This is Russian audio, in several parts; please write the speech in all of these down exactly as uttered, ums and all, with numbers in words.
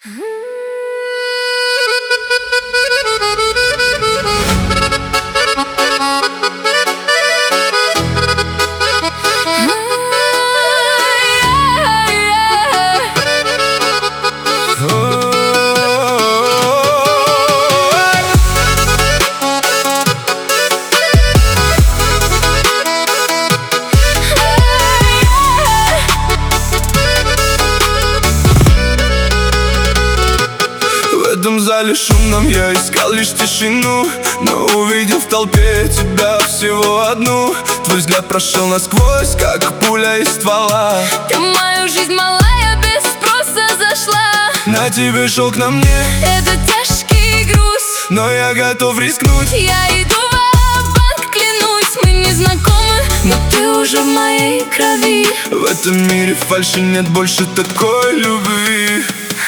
В этом зале шумном я искал лишь тишину, но увидел в толпе тебя всего одну. Твой взгляд прошел насквозь, как пуля из ствола. Ты в мою жизнь малая, без спроса зашла. На тебе шелк, на мне Это тяжкий груз, но я готов рискнуть. я иду в банк, клянусь. Мы не знакомы, но ты уже в моей крови. В этом мире фальши нет больше такой любви.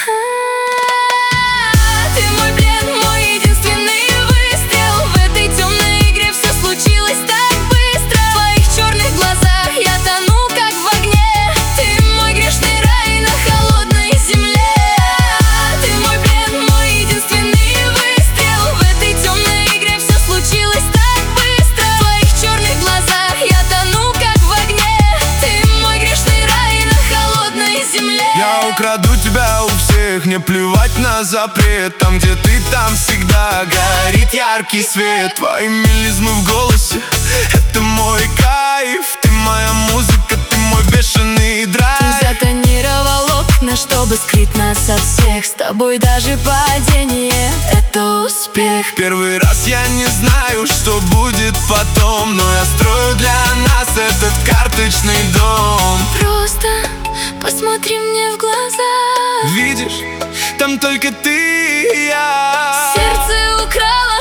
Ты мой плен, мой единственный выстрел. В этой темной игре все случилось так быстро. В твоих черных глазах я тону, как в огне. Ты мой грешный рай на холодной земле. Ты мой плен, мой единственный выстрел. В этой темной игре все случилось так быстро. В твоих черных глазах я тону, как в огне. Ты мой грешный рай на холодной земле. Я украду тебя у всех, не плевать на запрет. Там, где ты, там всегда горит яркий свет. Твои мелизмы в голосе — это мой кайф. Ты моя музыка, ты мой бешеный драйв. Ты затонировал окна, чтобы скрыть нас от всех. С тобой даже падение — это успех. Первый раз я не знаю, что будет потом, но я строю для нас этот карточный дом. Просто посмотри мне в глаза. Видишь, там только ты и я. Сердце украла